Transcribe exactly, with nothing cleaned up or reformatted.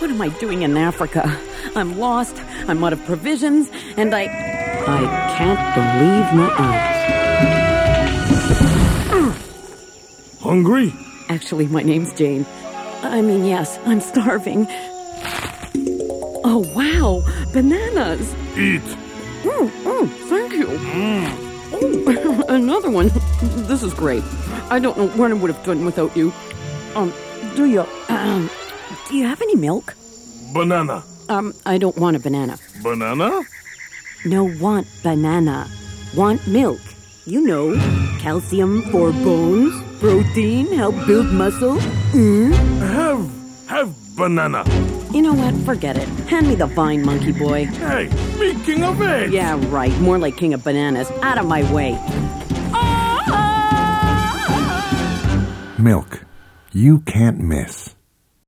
What am I doing in Africa? I'm lost, I'm out of provisions, and I... I can't believe my eyes. Hungry? Actually, my name's Jane. I mean, yes, I'm starving. Oh, wow, bananas. Eat. Mm, mm, thank you. Mm. Oh, another one. This is great. I don't know what I would have done without you. Um, do you, um, do you have any milk? Banana. Um, I don't want a banana. Banana? No, want banana. Want milk. You know, calcium for bones, protein, help build muscle. Mm? Have, have banana. You know what? Forget it. Hand me the vine, monkey boy. Hey, me king of eggs. Yeah, right. More like king of bananas. Out of my way. Milk. You can't miss.